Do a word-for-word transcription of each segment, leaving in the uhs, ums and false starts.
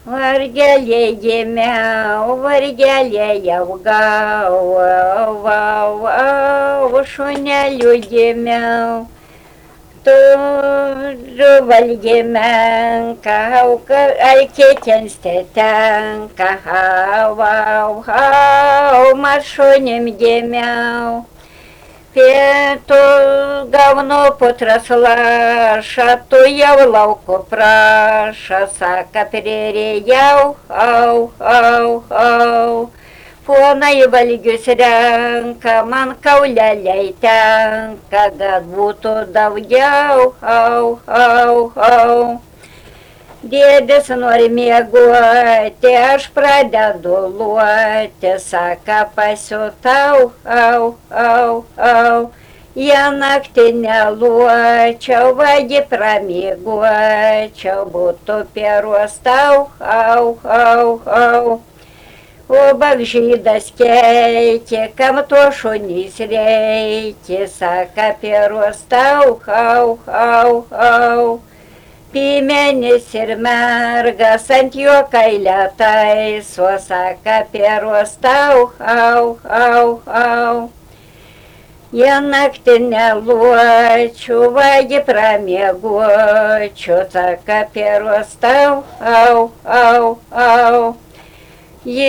Vargelė gimiau, vargelė jau gau, au, au, šuneliu gimiau. Tu valgime, kau, aikėtens tetenka, au, au, au, mašunim gimiau. Pietų gaunu putras laša, tu jau lauko praša, saka prierėjau, au, au, au. Ponai valgius renka, man kauleliai tenka, kad būtų daugiau, au, au, au. Dėdės nori miegoti, aš pradedu luoti, saka pasiutau, au, au, au. Ja naktį neluočiau, vagi pramiegočiau, būtų pieruostau, au, au, au. O bagžydas keikė, kam to šunys reikia, saka pieruostau, au, au, au. Pimenis ir mergas ant jo kailę taiso, saka pieruostau, au, au, au. Jie naktį neluočiau, vagi pramiegočiau, saka pieruostau, au, au, au. Ji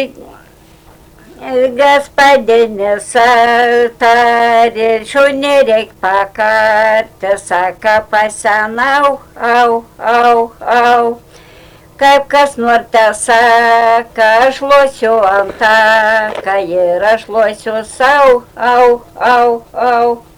Gaspadinis tarė, šunį reik pakarti, saka pasenau, au, au, au. Kaip kas nors te saka, aš losiu ant taką ir aš losiu sau, au, au, au.